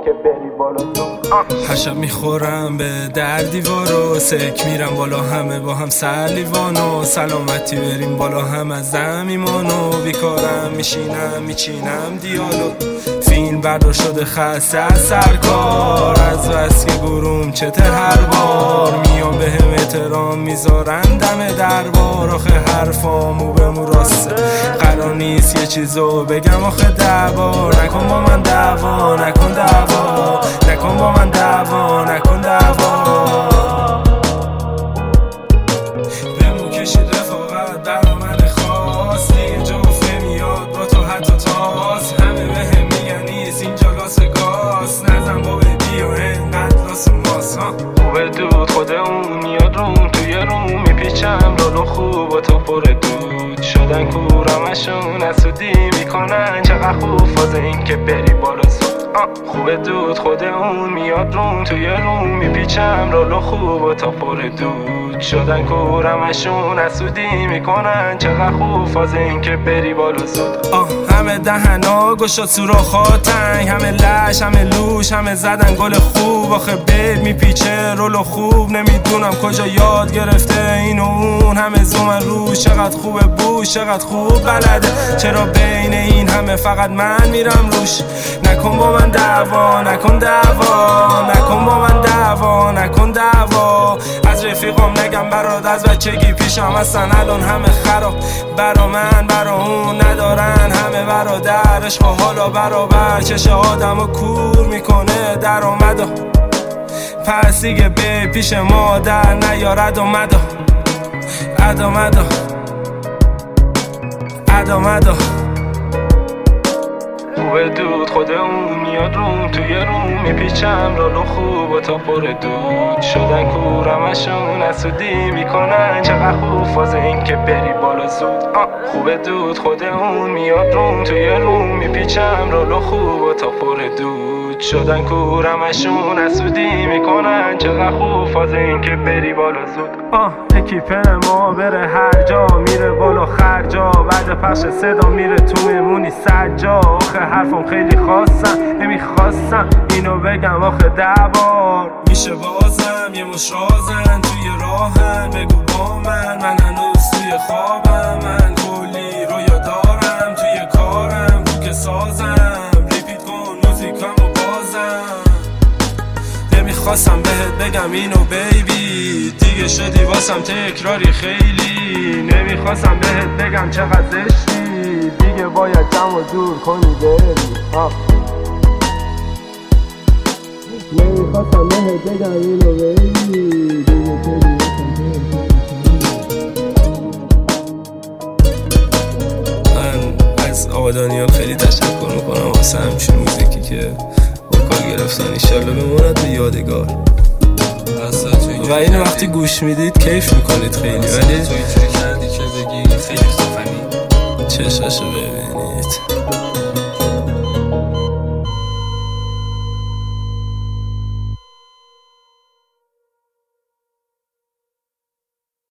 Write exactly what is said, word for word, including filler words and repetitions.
اینکه بری بالا زود. هر شب میخورم به در دیوارو، سک میرم بالا همه با هم سر لیوانو، سلامتی بریم بالا هم از زمیمانو، بیکارم میشینم میچینم دیالوگ، فیلم بردار شده خسته از سرکار، از بس که گروم چتر هر بار میام به هم احترام میذارن دم دربار، آخه حرفامو به مو راسته قرار نیست یه چیزو بگم آخه دعوا نکن با من، دعوا نکن، دعوا نکن با من، دعوا نکن، دعوا بمو کشید رفاقت برا من خاص، دیگه جفه میاد با تو حتی تاس، همه به هم میگن نیست اینجا لاس گاز، نزن با بدی و انقدر لاس ماس. خوبه دود خود اون میاد روم توی روم میپیچم لالو خوب و تو پر دود شدن کورمشون اسودی میکنن، چقدر خوب فاز این که بری بالا زود. خوبه دود خود اون میاد روم توی روم میپیچم لالو خوب و تا پر دود شدن کورمشون اسودی میکنن، چقدر خوب فاز این که بری بالا زود. آه همه دهنا گشاد سوراخا تنگ، همه لش همه لوش همه زدن گل خوب، آخه بیب میپیچه رولو خوب، نمیدونم کجا یاد گرفته این و اون، همه زومن روش چقدر خوبه بوش چقدر خوب بلده، چرا بین این همه فقط من میرم روش. نکن با من دعوا نکن، دعوا نکن با من، دعوا نکن، دعوا از رفیقام نگم برات از بچگی پیشم هستن الان همه خراب، برا من برا اون ندارن همه برادر، عشق و حالا برابر چشه آدمو کور میکنه درآمدا، پس دیگه به پیش مادر نیارد اومدا، ادا مدا ادا مدا. خوبه دود خود اون میاد روم توی روم میپیچم لالو خوب و تا پر دود شدن کورمشون اسودی میکنن، چقدر خوب فاز این که بری بالا زود. خوبه دود خود اون میاد روم توی روم میپیچم لالو خوب و تا پر دود شدن کورمشون اسودی میکنن، چقدر خوب فاز این که بری بالا زود. آه اکیپ ما بره هر جا میره بالا خرجا، بعد پخش صدا میره تو میمونی سجا، آخه حرفم خیلی خواستم نمیخواستم اینو بگم آخه ده بار میشه بازم یه مش رازن توی راهن، بگو با من من هنوز توی خوابم، من کلی رویا دارم توی کارم تو که سازم، ریپیت کن موزیکامو بازم، نمیخواستم بهت بگم اینو بیبی دیگه شدی واسم تکراری خیلی، نمیخواستم بهت بگم چقدر زشتی دیگه باید جمع دور کنی بری. نمیخواستم بهت بگم اینو بیبی دیگه شدی من از آقا دانیال خیلی تشکر میکنم واسه همچین موزیکی که وکال گرفتن، ایشالله بموند به یادگار و اینو وقتی گوش میدید کیف میکنید خیلی، ولی تو اینجوری کردی که بگی خیلی خفنی چشاشو ببینید.